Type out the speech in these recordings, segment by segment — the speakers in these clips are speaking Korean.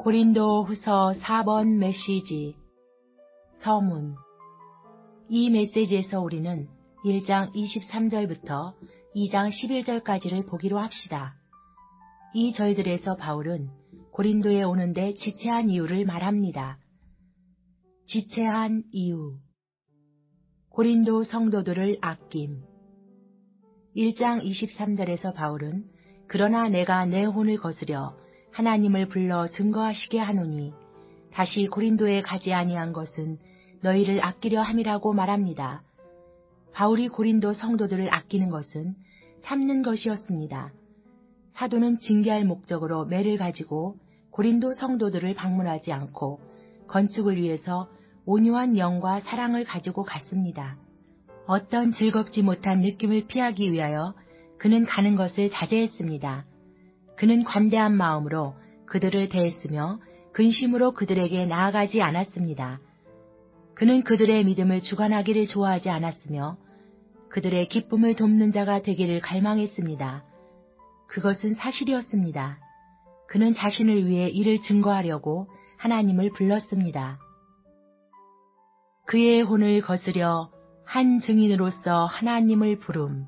고린도 후서 4번 메시지 서문. 이 메시지에서 우리는 1장 23절부터 2장 11절까지를 보기로 합시다. 이 절들에서 바울은 고린도에 오는데 지체한 이유를 말합니다. 지체한 이유. 고린도 성도들을 아낌. 1장 23절에서 바울은 그러나 내가 내 혼을 거스려 하나님을 불러 증거하시게 하노니 다시 고린도에 가지 아니한 것은 너희를 아끼려 함이라고 말합니다. 바울이 고린도 성도들을 아끼는 것은 삼는 것이었습니다. 사도는 징계할 목적으로 매를 가지고 고린도 성도들을 방문하지 않고 건축을 위해서 온유한 영과 사랑을 가지고 갔습니다. 어떤 즐겁지 못한 느낌을 피하기 위하여 그는 가는 것을 자제했습니다. 그는 관대한 마음으로 그들을 대했으며 근심으로 그들에게 나아가지 않았습니다. 그는 그들의 믿음을 주관하기를 좋아하지 않았으며 그들의 기쁨을 돕는 자가 되기를 갈망했습니다. 그것은 사실이었습니다. 그는 자신을 위해 이를 증거하려고 하나님을 불렀습니다. 그의 혼을 거스려 한 증인으로서 하나님을 부름.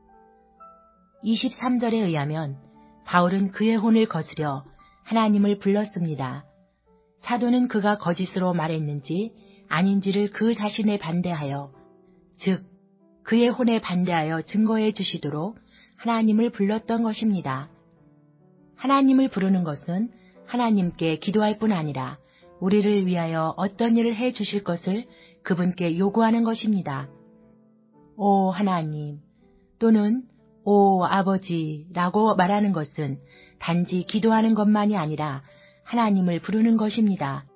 23절에 의하면 바울은 그의 혼을 거스려 하나님을 불렀습니다. 사도는 그가 거짓으로 말했는지 아닌지를 그 자신에 반대하여, 즉 그의 혼에 반대하여 증거해 주시도록 하나님을 불렀던 것입니다. 하나님을 부르는 것은 하나님께 기도할 뿐 아니라 우리를 위하여 어떤 일을 해 주실 것을 그분께 요구하는 것입니다. 오 하나님 또는 오 아버지라고 말하는 것은 단지 기도하는 것만이 아니라 하나님을 부르는 것입니다.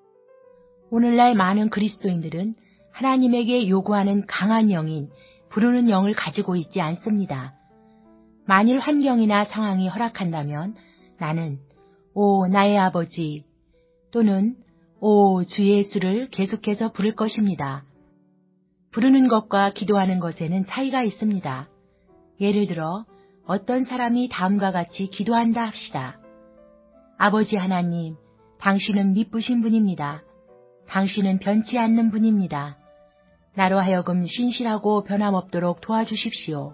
오늘날 많은 그리스도인들은 하나님에게 요구하는 강한 영인 부르는 영을 가지고 있지 않습니다. 만일 환경이나 상황이 허락한다면 나는 오 나의 아버지 또는 오 주 예수를 계속해서 부를 것입니다. 부르는 것과 기도하는 것에는 차이가 있습니다. 예를 들어 어떤 사람이 다음과 같이 기도한다 합시다. 아버지 하나님, 당신은 미쁘신 분입니다. 당신은 변치 않는 분입니다. 나로 하여금 신실하고 변함없도록 도와주십시오.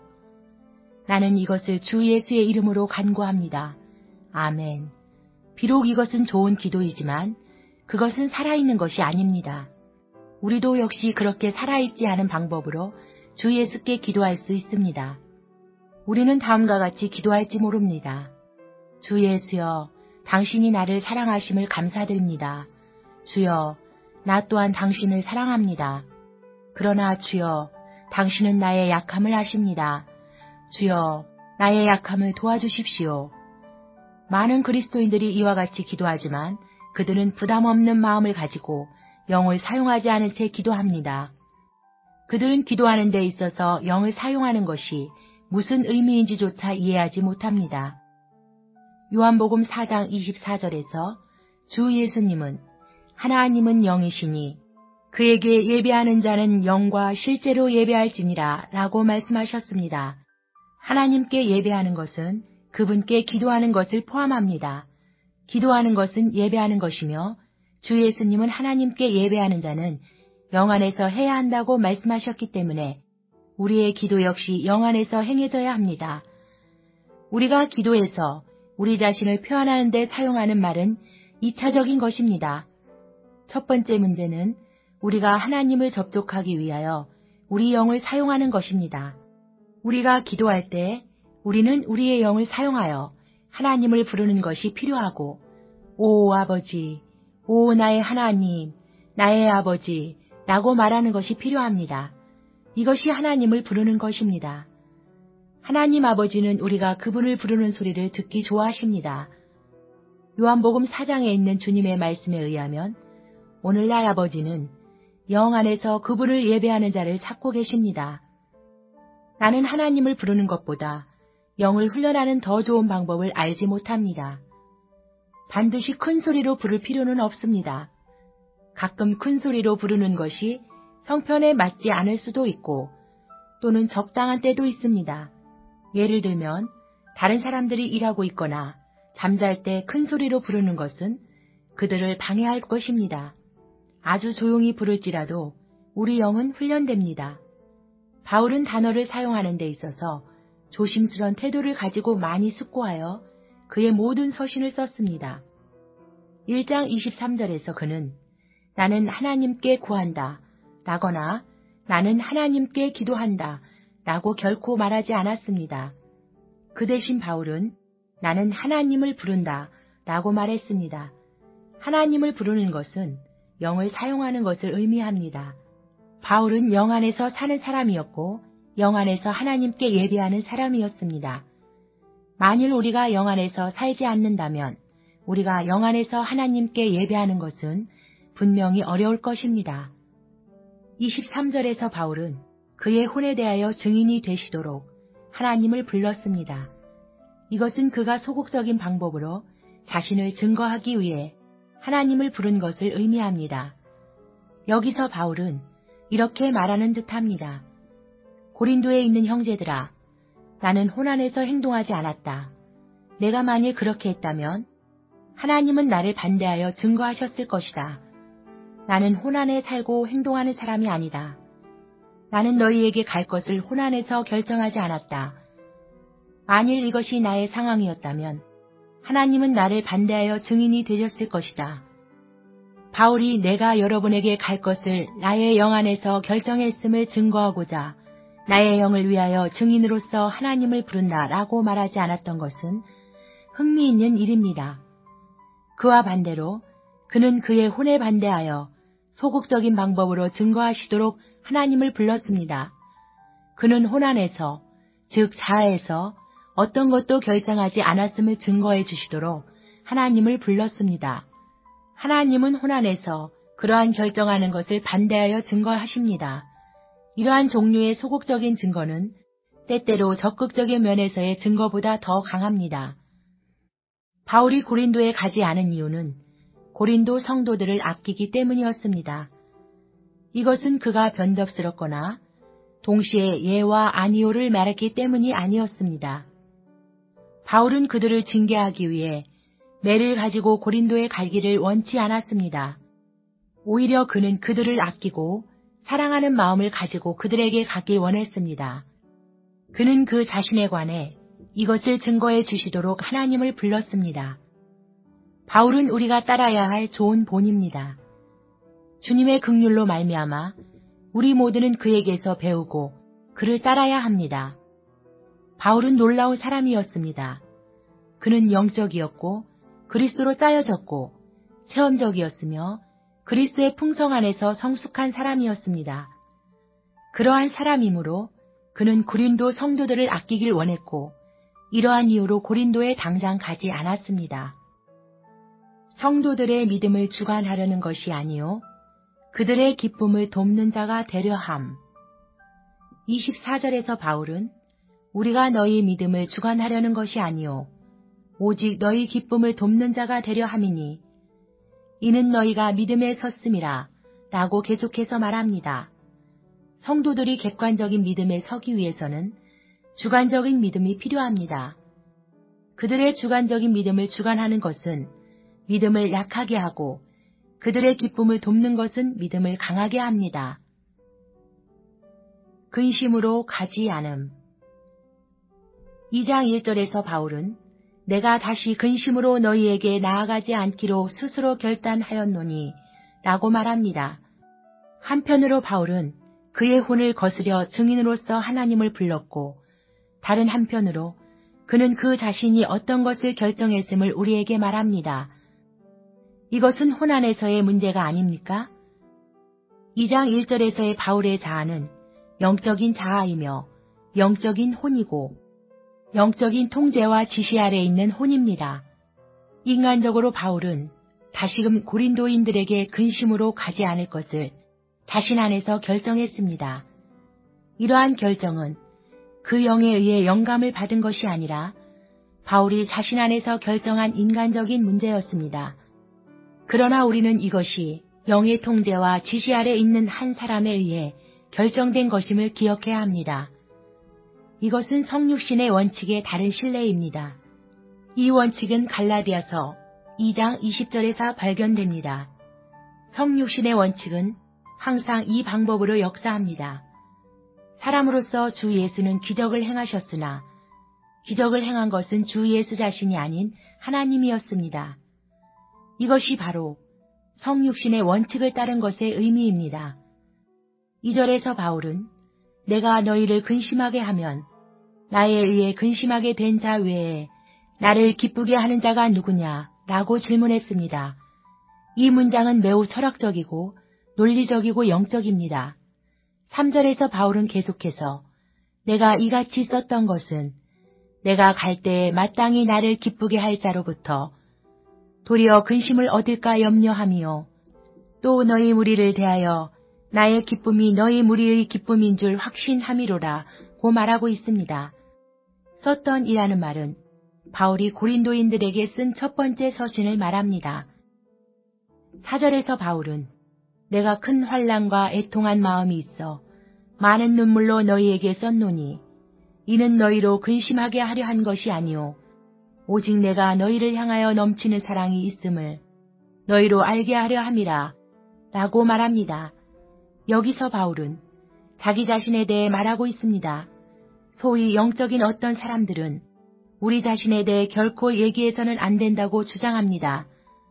나는 이것을 주 예수의 이름으로 간구합니다. 아멘. 비록 이것은 좋은 기도이지만 그것은 살아있는 것이 아닙니다. 우리도 역시 그렇게 살아있지 않은 방법으로 주 예수께 기도할 수 있습니다. 우리는 다음과 같이 기도할지 모릅니다. 주 예수여, 당신이 나를 사랑하심을 감사드립니다. 주여, 나 또한 당신을 사랑합니다. 그러나 주여, 당신은 나의 약함을 아십니다. 주여, 나의 약함을 도와주십시오. 많은 그리스도인들이 이와 같이 기도하지만 그들은 부담 없는 마음을 가지고 영을 사용하지 않은 채 기도합니다. 그들은 기도하는 데 있어서 영을 사용하는 것이 무슨 의미인지조차 이해하지 못합니다. 요한복음 4장 24절에서 주 예수님은 하나님은 영이시니 그에게 예배하는 자는 영과 실제로 예배할지니라 라고 말씀하셨습니다. 하나님께 예배하는 것은 그분께 기도하는 것을 포함합니다. 기도하는 것은 예배하는 것이며 주 예수님은 하나님께 예배하는 자는 영 안에서 해야 한다고 말씀하셨기 때문에 우리의 기도 역시 영 안에서 행해져야 합니다. 우리가 기도해서 우리 자신을 표현하는 데 사용하는 말은 2차적인 것입니다. 첫 번째 문제는 우리가 하나님을 접촉하기 위하여 우리 영을 사용하는 것입니다. 우리가 기도할 때 우리는 우리의 영을 사용하여 하나님을 부르는 것이 필요하고 오 아버지, 오 나의 하나님, 나의 아버지 라고 말하는 것이 필요합니다. 이것이 하나님을 부르는 것입니다. 하나님 아버지는 우리가 그분을 부르는 소리를 듣기 좋아하십니다. 요한복음 4장에 있는 주님의 말씀에 의하면 오늘날 아버지는 영 안에서 그분을 예배하는 자를 찾고 계십니다. 나는 하나님을 부르는 것보다 영을 훈련하는 더 좋은 방법을 알지 못합니다. 반드시 큰 소리로 부를 필요는 없습니다. 가끔 큰 소리로 부르는 것이 형편에 맞지 않을 수도 있고 또는 적당한 때도 있습니다. 예를 들면 다른 사람들이 일하고 있거나 잠잘 때 큰 소리로 부르는 것은 그들을 방해할 것입니다. 아주 조용히 부를지라도 우리 영은 훈련됩니다. 바울은 단어를 사용하는 데 있어서 조심스런 태도를 가지고 많이 숙고하여 그의 모든 서신을 썼습니다. 1장 23절에서 그는 나는 하나님께 구한다 라거나 나는 하나님께 기도한다 라고 결코 말하지 않았습니다. 그 대신 바울은 나는 하나님을 부른다 라고 말했습니다. 하나님을 부르는 것은 영을 사용하는 것을 의미합니다. 바울은 영 안에서 사는 사람이었고 영 안에서 하나님께 예배하는 사람이었습니다. 만일 우리가 영 안에서 살지 않는다면 우리가 영 안에서 하나님께 예배하는 것은 분명히 어려울 것입니다. 23절에서 바울은 그의 혼에 대하여 증인이 되시도록 하나님을 불렀습니다. 이것은 그가 소극적인 방법으로 자신을 증거하기 위해 하나님을 부른 것을 의미합니다. 여기서 바울은 이렇게 말하는 듯합니다. 고린도에 있는 형제들아, 나는 혼 안에서 행동하지 않았다. 내가 만일 그렇게 했다면 하나님은 나를 반대하여 증거하셨을 것이다. 나는 혼 안에 살고 행동하는 사람이 아니다. 나는 너희에게 갈 것을 혼 안에서 결정하지 않았다. 만일 이것이 나의 상황이었다면 하나님은 나를 반대하여 증인이 되셨을 것이다. 바울이 내가 여러분에게 갈 것을 나의 영 안에서 결정했음을 증거하고자 나의 영을 위하여 증인으로서 하나님을 부른다 라고 말하지 않았던 것은 흥미있는 일입니다. 그와 반대로 그는 그의 혼에 반대하여 소극적인 방법으로 증거하시도록 하나님을 불렀습니다. 그는 혼 안에서, 즉 자아에서 어떤 것도 결정하지 않았음을 증거해 주시도록 하나님을 불렀습니다. 하나님은 혼 안에서 그러한 결정하는 것을 반대하여 증거하십니다. 이러한 종류의 소극적인 증거는 때때로 적극적인 면에서의 증거보다 더 강합니다. 바울이 고린도에 가지 않은 이유는 고린도 성도들을 아끼기 때문이었습니다. 이것은 그가 변덕스럽거나 동시에 예와 아니오를 말했기 때문이 아니었습니다. 바울은 그들을 징계하기 위해 매를 가지고 고린도에 가기를 원치 않았습니다. 오히려 그는 그들을 아끼고 사랑하는 마음을 가지고 그들에게 가길 원했습니다. 그는 그 자신에 관해 이것을 증거해 주시도록 하나님을 불렀습니다. 바울은 우리가 따라야 할 좋은 본입니다. 주님의 긍휼로 말미암아 우리 모두는 그에게서 배우고 그를 따라야 합니다. 바울은 놀라운 사람이었습니다. 그는 영적이었고 그리스도로 짜여졌고 체험적이었으며 그리스도의 풍성 안에서 성숙한 사람이었습니다. 그러한 사람이므로 그는 고린도 성도들을 아끼길 원했고 이러한 이유로 고린도에 당장 가지 않았습니다. 성도들의 믿음을 주관하려는 것이 아니요 그들의 기쁨을 돕는 자가 되려 함. 24절에서 바울은 우리가 너희 믿음을 주관하려는 것이 아니요 오직 너희 기쁨을 돕는 자가 되려 함이니 이는 너희가 믿음에 섰음이라 라고 계속해서 말합니다. 성도들이 객관적인 믿음에 서기 위해서는 주관적인 믿음이 필요합니다. 그들의 주관적인 믿음을 주관하는 것은 믿음을 약하게 하고 그들의 기쁨을 돕는 것은 믿음을 강하게 합니다. 근심으로 가지 않음. 2장 1절에서 바울은 내가 다시 근심으로 너희에게 나아가지 않기로 스스로 결단하였노니 라고 말합니다. 한편으로 바울은 그의 혼을 거스려 증인으로서 하나님을 불렀고 다른 한편으로 그는 그 자신이 어떤 것을 결정했음을 우리에게 말합니다. 이것은 혼 안에서의 문제가 아닙니까? 2장 1절에서의 바울의 자아는 영적인 자아이며 영적인 혼이고 영적인 통제와 지시 아래 있는 혼입니다. 인간적으로 바울은 다시금 고린도인들에게 근심으로 가지 않을 것을 자신 안에서 결정했습니다. 이러한 결정은 그 영에 의해 영감을 받은 것이 아니라 바울이 자신 안에서 결정한 인간적인 문제였습니다. 그러나 우리는 이것이 영의 통제와 지시 아래 있는 한 사람에 의해 결정된 것임을 기억해야 합니다. 이것은 성육신의 원칙의 다른 신뢰입니다. 이 원칙은 갈라디아서 2장 20절에서 발견됩니다. 성육신의 원칙은 항상 이 방법으로 역사합니다. 사람으로서 주 예수는 기적을 행하셨으나 기적을 행한 것은 주 예수 자신이 아닌 하나님이었습니다. 이것이 바로 성육신의 원칙을 따른 것의 의미입니다. 2절에서 바울은 내가 너희를 근심하게 하면 나에 의해 근심하게 된 자 외에 나를 기쁘게 하는 자가 누구냐? 라고 질문했습니다. 이 문장은 매우 철학적이고 논리적이고 영적입니다. 3절에서 바울은 계속해서 내가 이같이 썼던 것은 내가 갈 때에 마땅히 나를 기쁘게 할 자로부터 도리어 근심을 얻을까 염려하미요. 또 너희 무리를 대하여 나의 기쁨이 너희 무리의 기쁨인 줄 확신함이로라 고 말하고 있습니다. 썼던 이라는 말은 바울이 고린도인들에게 쓴 첫 번째 서신을 말합니다. 4절에서 바울은 내가 큰 환난과 애통한 마음이 있어 많은 눈물로 너희에게 썼노니 이는 너희로 근심하게 하려 한 것이 아니오 오직 내가 너희를 향하여 넘치는 사랑이 있음을 너희로 알게 하려 함이라 라고 말합니다. 여기서 바울은 자기 자신에 대해 말하고 있습니다. 소위 영적인 어떤 사람들은 우리 자신에 대해 결코 얘기해서는 안 된다고 주장합니다.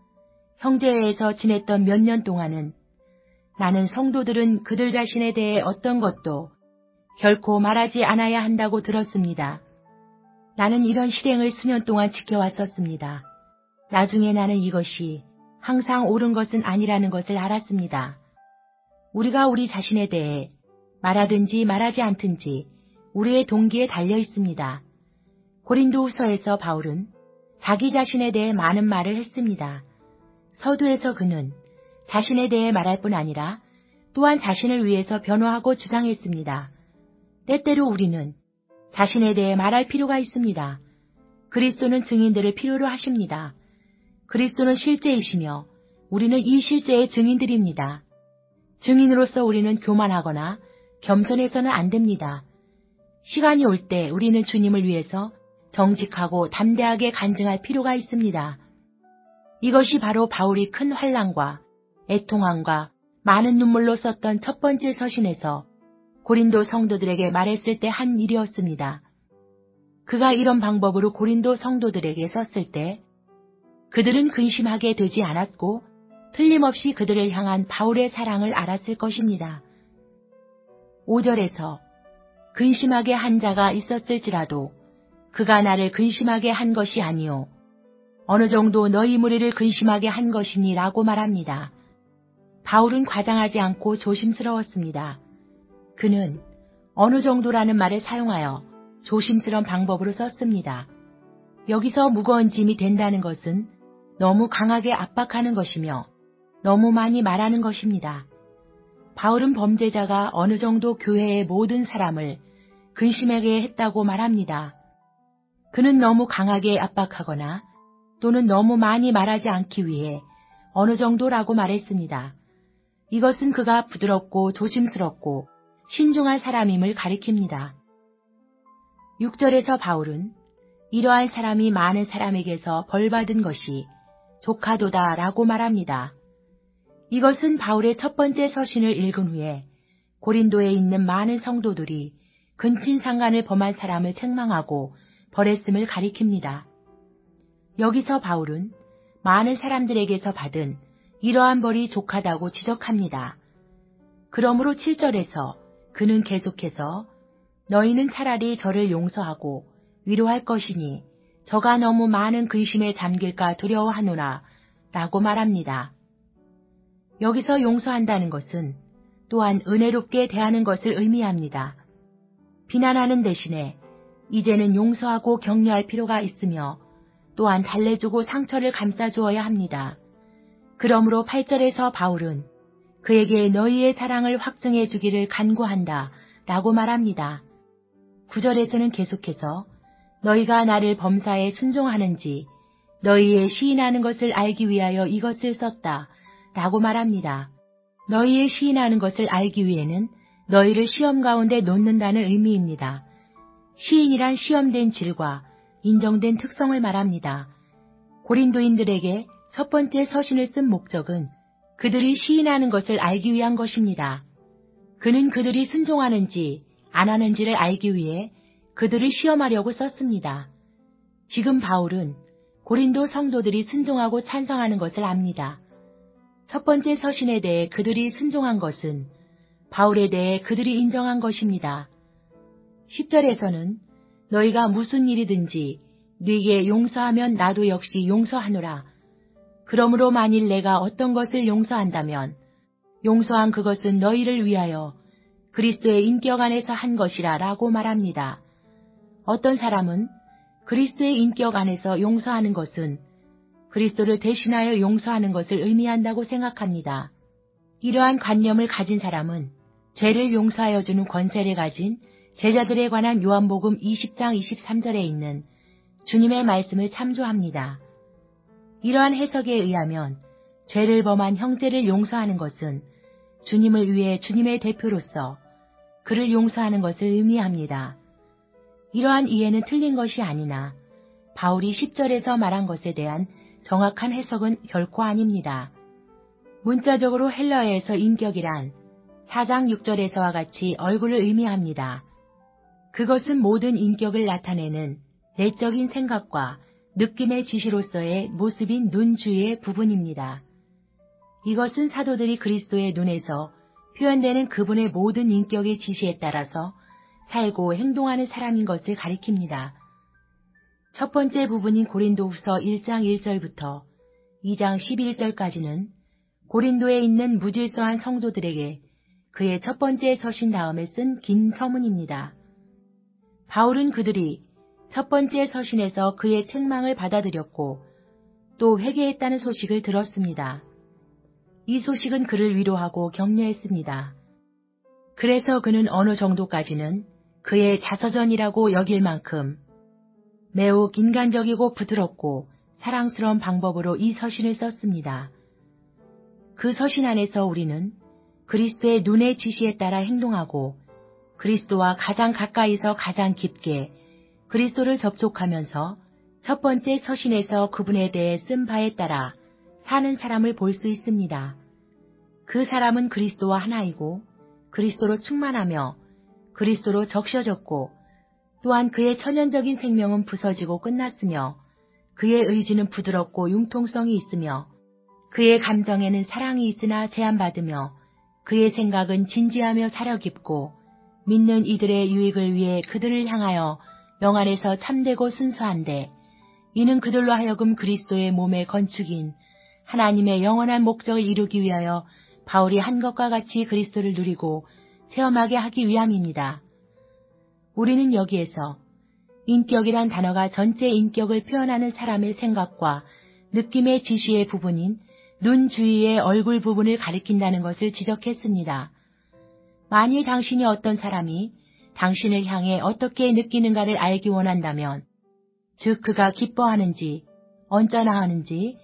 형제회에서 지냈던 몇 년 동안은 나는 성도들은 그들 자신에 대해 어떤 것도 결코 말하지 않아야 한다고 들었습니다. 나는 이런 실행을 수년 동안 지켜왔었습니다. 나중에 나는 이것이 항상 옳은 것은 아니라는 것을 알았습니다. 우리가 우리 자신에 대해 말하든지 말하지 않든지 우리의 동기에 달려 있습니다. 고린도후서에서 바울은 자기 자신에 대해 많은 말을 했습니다. 서두에서 그는 자신에 대해 말할 뿐 아니라 또한 자신을 위해서 변호하고 주장했습니다. 때때로 우리는 자신에 대해 말할 필요가 있습니다. 그리스도는 증인들을 필요로 하십니다. 그리스도는 실제이시며 우리는 이 실제의 증인들입니다. 증인으로서 우리는 교만하거나 겸손해서는 안 됩니다. 시간이 올 때 우리는 주님을 위해서 정직하고 담대하게 간증할 필요가 있습니다. 이것이 바로 바울이 큰 환난과 애통함과 많은 눈물로 썼던 첫 번째 서신에서 고린도 성도들에게 말했을 때 한 일이었습니다. 그가 이런 방법으로 고린도 성도들에게 썼을 때 그들은 근심하게 되지 않았고 틀림없이 그들을 향한 바울의 사랑을 알았을 것입니다. 5절에서 근심하게 한 자가 있었을지라도 그가 나를 근심하게 한 것이 아니요 어느 정도 너희 무리를 근심하게 한 것이니 라고 말합니다. 바울은 과장하지 않고 조심스러웠습니다. 그는 어느 정도라는 말을 사용하여 조심스러운 방법으로 썼습니다. 여기서 무거운 짐이 된다는 것은 너무 강하게 압박하는 것이며 너무 많이 말하는 것입니다. 바울은 범죄자가 어느 정도 교회의 모든 사람을 근심하게 했다고 말합니다. 그는 너무 강하게 압박하거나 또는 너무 많이 말하지 않기 위해 어느 정도라고 말했습니다. 이것은 그가 부드럽고 조심스럽고 신중한 사람임을 가리킵니다. 6절에서 바울은 이러한 사람이 많은 사람에게서 벌받은 것이 조카도다 라고 말합니다. 이것은 바울의 첫 번째 서신을 읽은 후에 고린도에 있는 많은 성도들이 근친상간을 범한 사람을 책망하고 벌했음을 가리킵니다. 여기서 바울은 많은 사람들에게서 받은 이러한 벌이 족하다고 지적합니다. 그러므로 7절에서 그는 계속해서 너희는 차라리 저를 용서하고 위로할 것이니 저가 너무 많은 근심에 잠길까 두려워하노라 라고 말합니다. 여기서 용서한다는 것은 또한 은혜롭게 대하는 것을 의미합니다. 비난하는 대신에 이제는 용서하고 격려할 필요가 있으며 또한 달래주고 상처를 감싸주어야 합니다. 그러므로 8절에서 바울은 그에게 너희의 사랑을 확증해 주기를 간구한다 라고 말합니다. 9절에서는 계속해서 너희가 나를 범사에 순종하는지 너희의 시인하는 것을 알기 위하여 이것을 썼다 라고 말합니다. 너희의 시인하는 것을 알기 위해는 너희를 시험 가운데 놓는다는 의미입니다. 시인이란 시험된 질과 인정된 특성을 말합니다. 고린도인들에게 첫 번째 서신을 쓴 목적은 그들이 시인하는 것을 알기 위한 것입니다. 그는 그들이 순종하는지 안 하는지를 알기 위해 그들을 시험하려고 썼습니다. 지금 바울은 고린도 성도들이 순종하고 찬성하는 것을 압니다. 첫 번째 서신에 대해 그들이 순종한 것은 바울에 대해 그들이 인정한 것입니다. 10절에서는 너희가 무슨 일이든지 네게 용서하면 나도 역시 용서하노라. 그러므로 만일 내가 어떤 것을 용서한다면 용서한 그것은 너희를 위하여 그리스도의 인격 안에서 한 것이라 라고 말합니다. 어떤 사람은 그리스도의 인격 안에서 용서하는 것은 그리스도를 대신하여 용서하는 것을 의미한다고 생각합니다. 이러한 관념을 가진 사람은 죄를 용서하여 주는 권세를 가진 제자들에 관한 요한복음 20장 23절에 있는 주님의 말씀을 참조합니다. 이러한 해석에 의하면 죄를 범한 형제를 용서하는 것은 주님을 위해 주님의 대표로서 그를 용서하는 것을 의미합니다. 이러한 이해는 틀린 것이 아니나 바울이 10절에서 말한 것에 대한 정확한 해석은 결코 아닙니다. 문자적으로 헬라어에서 인격이란 4장 6절에서와 같이 얼굴을 의미합니다. 그것은 모든 인격을 나타내는 내적인 생각과 느낌의 지시로서의 모습인 눈 주위의 부분입니다. 이것은 사도들이 그리스도의 눈에서 표현되는 그분의 모든 인격의 지시에 따라서 살고 행동하는 사람인 것을 가리킵니다. 첫 번째 부분인 고린도후서 1장 1절부터 2장 11절까지는 고린도에 있는 무질서한 성도들에게 그의 첫 번째 서신 다음에 쓴 긴 서문입니다. 바울은 그들이 첫 번째 서신에서 그의 책망을 받아들였고 또 회개했다는 소식을 들었습니다. 이 소식은 그를 위로하고 격려했습니다. 그래서 그는 어느 정도까지는 그의 자서전이라고 여길 만큼 매우 인간적이고 부드럽고 사랑스러운 방법으로 이 서신을 썼습니다. 그 서신 안에서 우리는 그리스도의 눈의 지시에 따라 행동하고 그리스도와 가장 가까이서 가장 깊게 그리스도를 접촉하면서 첫 번째 서신에서 그분에 대해 쓴 바에 따라 사는 사람을 볼 수 있습니다. 그 사람은 그리스도와 하나이고 그리스도로 충만하며 그리스도로 적셔졌고 또한 그의 천연적인 생명은 부서지고 끝났으며 그의 의지는 부드럽고 융통성이 있으며 그의 감정에는 사랑이 있으나 제한받으며 그의 생각은 진지하며 사려 깊고 믿는 이들의 유익을 위해 그들을 향하여 영안에서 참되고 순수한데 이는 그들로 하여금 그리스도의 몸의 건축인 하나님의 영원한 목적을 이루기 위하여 바울이 한 것과 같이 그리스도를 누리고 체험하게 하기 위함입니다. 우리는 여기에서 인격이란 단어가 전체 인격을 표현하는 사람의 생각과 느낌의 지시의 부분인 눈 주위의 얼굴 부분을 가리킨다는 것을 지적했습니다. 만일 당신이 어떤 사람이 당신을 향해 어떻게 느끼는가를 알기 원한다면, 즉 그가 기뻐하는지, 언짢아하는지,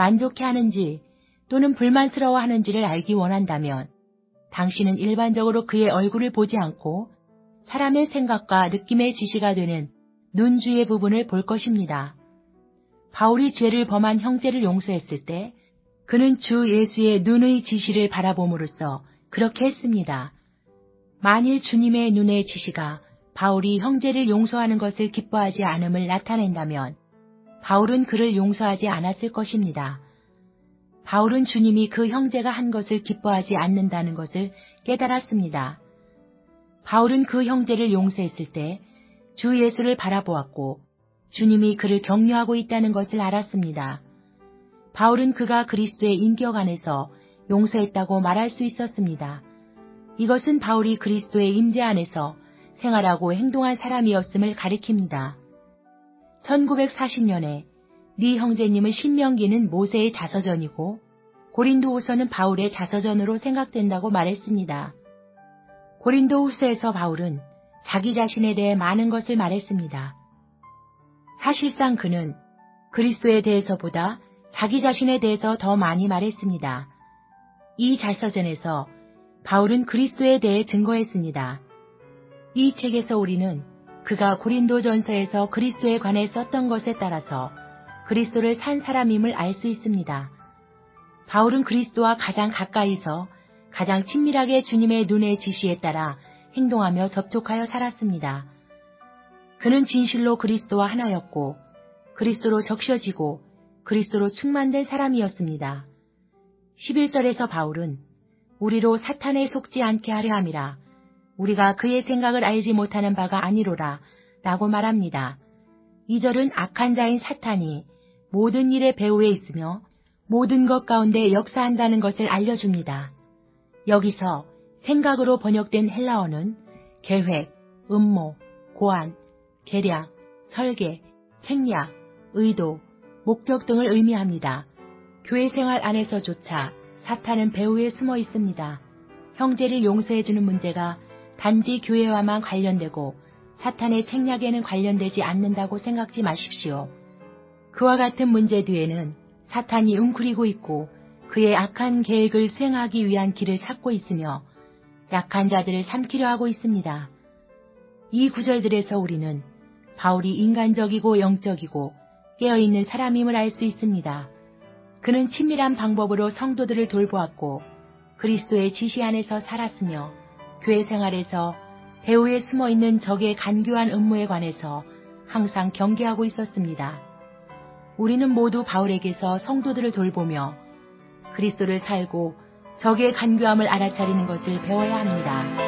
만족해하는지 또는 불만스러워하는지를 알기 원한다면 당신은 일반적으로 그의 얼굴을 보지 않고 사람의 생각과 느낌의 지시가 되는 눈 주위의 부분을 볼 것입니다. 바울이 죄를 범한 형제를 용서했을 때 그는 주 예수의 눈의 지시를 바라봄으로써 그렇게 했습니다. 만일 주님의 눈의 지시가 바울이 형제를 용서하는 것을 기뻐하지 않음을 나타낸다면 바울은 그를 용서하지 않았을 것입니다. 바울은 주님이 그 형제가 한 것을 기뻐하지 않는다는 것을 깨달았습니다. 바울은 그 형제를 용서했을 때 주 예수를 바라보았고 주님이 그를 격려하고 있다는 것을 알았습니다. 바울은 그가 그리스도의 인격 안에서 용서했다고 말할 수 있었습니다. 이것은 바울이 그리스도의 임재 안에서 생활하고 행동한 사람이었음을 가리킵니다. 1940년에 네 형제님의 신명기는 모세의 자서전이고 고린도후서는 바울의 자서전으로 생각된다고 말했습니다. 고린도후서에서 바울은 자기 자신에 대해 많은 것을 말했습니다. 사실상 그는 그리스도에 대해서보다 자기 자신에 대해서 더 많이 말했습니다. 이 자서전에서 바울은 그리스도에 대해 증거했습니다. 이 책에서 우리는 그가 고린도전서에서 그리스도에 관해 썼던 것에 따라서 그리스도를 산 사람임을 알 수 있습니다. 바울은 그리스도와 가장 가까이서 가장 친밀하게 주님의 눈의 지시에 따라 행동하며 접촉하여 살았습니다. 그는 진실로 그리스도와 하나였고 그리스도로 적셔지고 그리스도로 충만된 사람이었습니다. 11절에서 바울은 우리로 사탄에 속지 않게 하려 함이라 우리가 그의 생각을 알지 못하는 바가 아니로라 라고 말합니다. 2절은 악한 자인 사탄이 모든 일의 배후에 있으며 모든 것 가운데 역사한다는 것을 알려줍니다. 여기서 생각으로 번역된 헬라어는 계획, 음모, 고안, 계략, 설계, 책략, 의도, 목적 등을 의미합니다. 교회 생활 안에서조차 사탄은 배후에 숨어 있습니다. 형제를 용서해주는 문제가 단지 교회와만 관련되고 사탄의 책략에는 관련되지 않는다고 생각지 마십시오. 그와 같은 문제 뒤에는 사탄이 웅크리고 있고 그의 악한 계획을 수행하기 위한 길을 찾고 있으며 약한 자들을 삼키려 하고 있습니다. 이 구절들에서 우리는 바울이 인간적이고 영적이고 깨어있는 사람임을 알 수 있습니다. 그는 친밀한 방법으로 성도들을 돌보았고 그리스도의 지시 안에서 살았으며 교회 생활에서 배후에 숨어있는 적의 간교한 음모에 관해서 항상 경계하고 있었습니다. 우리는 모두 바울에게서 성도들을 돌보며 그리스도를 살고 적의 간교함을 알아차리는 것을 배워야 합니다.